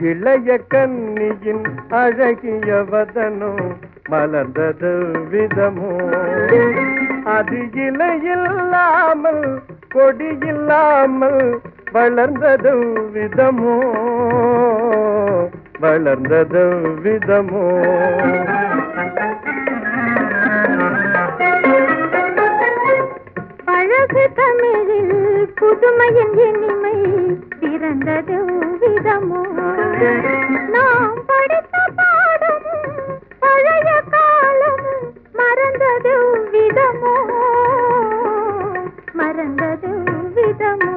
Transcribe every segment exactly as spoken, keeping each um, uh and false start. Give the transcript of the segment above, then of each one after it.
இளைய கன்னியின் அழகிய வதனம் மலர்ந்தது விதமோ, அது இலையில்லாமல் கொடியில்லாமல் வளர்ந்தது விதமோ, வளர்ந்தது விதமோ. அழகு தமிழில் புதுமையின் இனிமை பிறந்தது விதமோ, நாம் படித்த பாடமும் பழைய காலமும் மறந்தது விதமோ, மறந்தது விதமோ.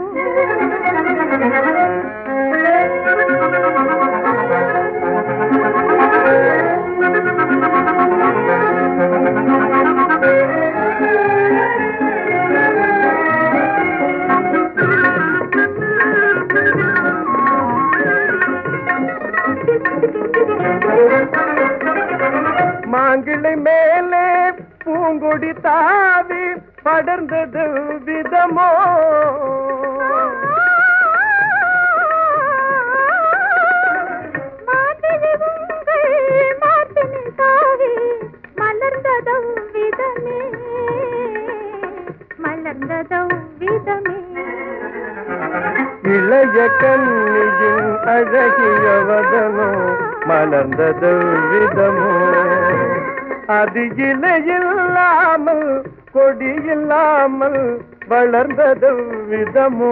மாங்கிளை மேலே பூங்கொடி தாவி படர்ந்தது விதமோ, மலர்ந்ததும் விதமே, மலர்ந்ததும் விதமே. இளைய கன்னியின் அழகிய வதனோ மலர்ந்தது விதமோ, அது இலையில்லாமல் கொடியில்லாமல் வளர்ந்தது விதமோ,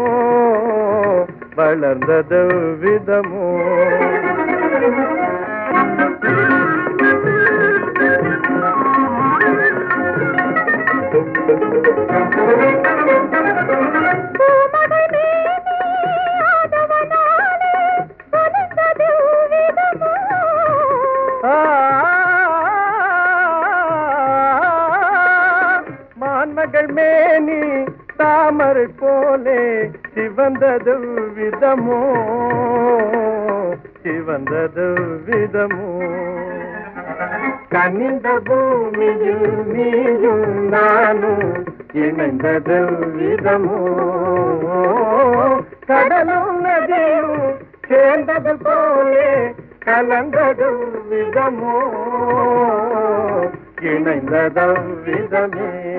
வளர்ந்தது விதமோ. மான்மகள் மேனி தாமரை போலே சிவந்தது விதமோ, சிவந்தது விதமோ. கனிந்த பூமியில் நீயும் நானும் இணைந்தது விதமோ, கடலும் நதியும் சேர்ந்தது போலே கலந்தது விதமோ, இணைந்தது விதமே.